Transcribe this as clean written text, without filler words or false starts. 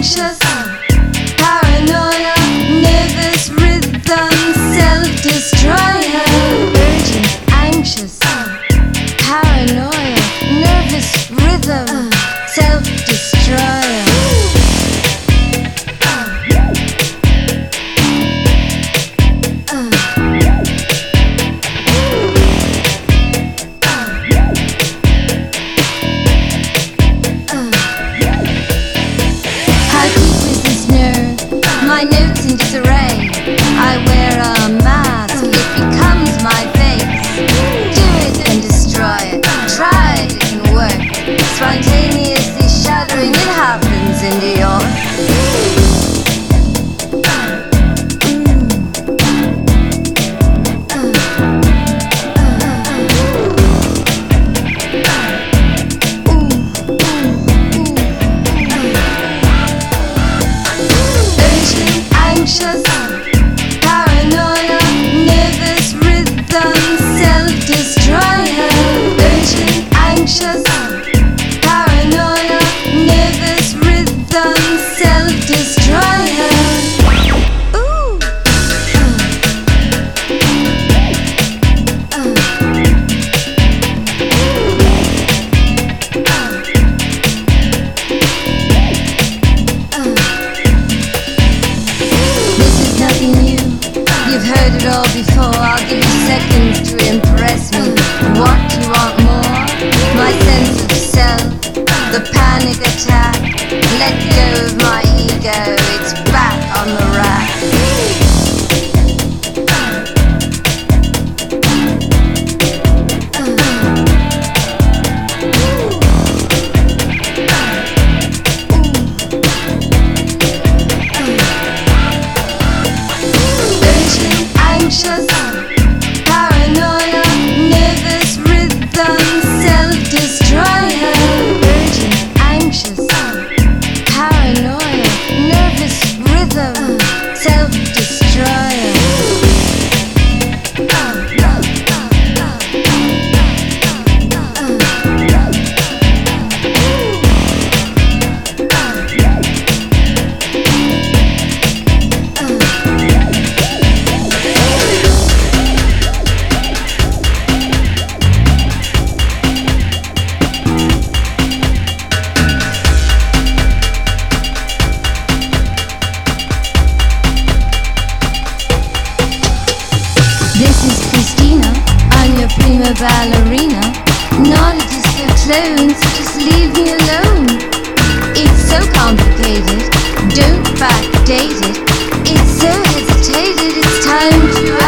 anxious, paranoia, nervous rhythm, self-destroyer. Urgent, anxious, paranoia, nervous rhythm, self-destroyer. My notes in disarray. I wear a mask, it becomes my face. Do it and destroy it. Try it, it can work. Spontaneously shuddering, it happens in New York. Anxious, paranoia, nervous rhythm, self-destroyer. Urgent, anxious, paranoia, nervous rhythm, self-destroyer. Ooh. Nothing new, you've heard it all before. I'll give you seconds to impress me. What, you want more? My sense of self, the panic attack. Let go of my ego, it's back on the rack. Anxious, paranoia, nervous rhythm, self-destroyer. Urgent, anxious, paranoia, nervous rhythm, self-destroyer. This is Christina, I'm your prima ballerina. Not a disco clone, so just leave me alone. It's so complicated, don't backdate it. It's so hesitated, it's time to